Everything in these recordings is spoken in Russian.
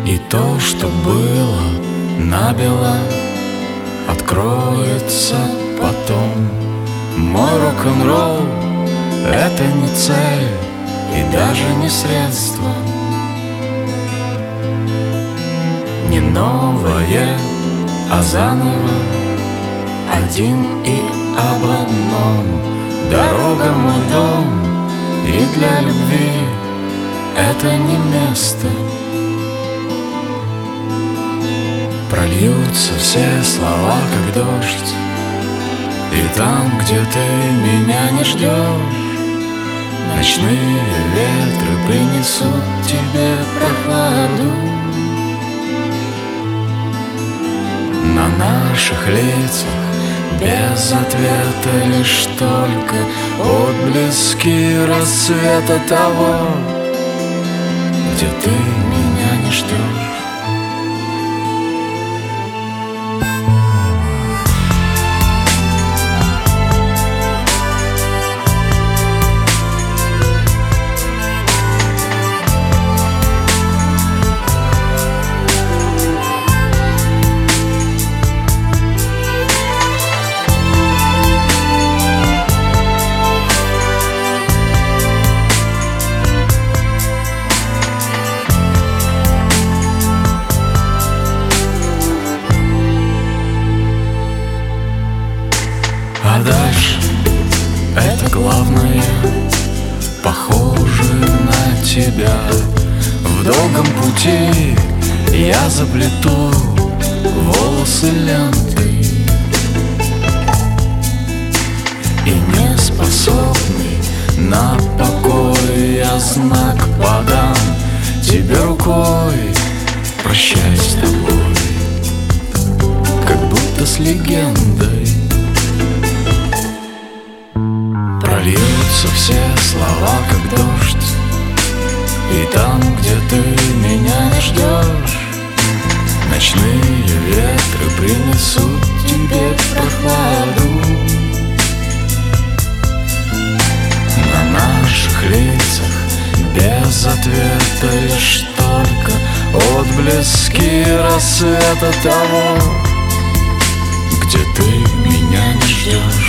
И то, что было набело, откроется потом. Мой рок-н-ролл — это не цель и даже не средство, не новое, а заново, один и об одном. Дорога — мой дом, и для любви это не место. Прольются все слова, как дождь, и там, где ты меня не ждешь, ночные ветры принесут тебе прохладу. На наших лицах без ответа лишь только отблески рассвета того, где ты меня не ждешь. А дальше это главное, похоже на тебя. В долгом пути я заплету волосы лентой, и не способный на покой я знак подам тебе рукой. Прощай с тобой, как будто с легендой. Прольются все слова, как дождь, и там, где ты меня не ждешь, ночные ветры принесут тебе прохладу. На наших лицах без ответа лишь только отблески рассвета того, где ты меня не ждешь.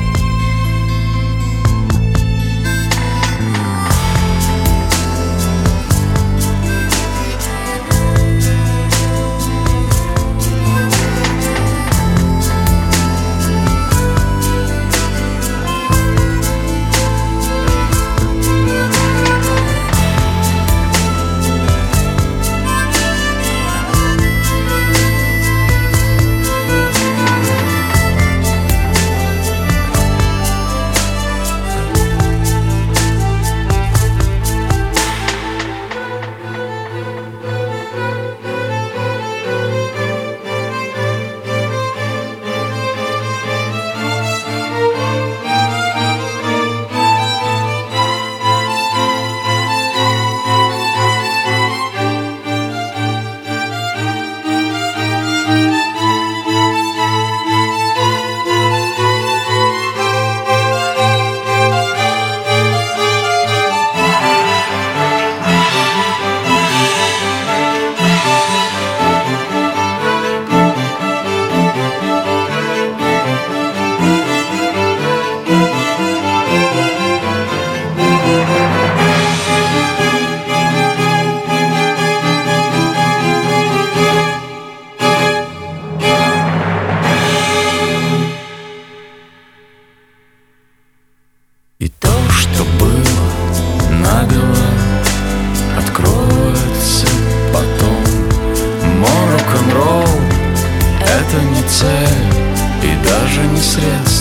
И то, что было набело, откроется потом. Мой рок-н-ролл — это не цель и даже не средство,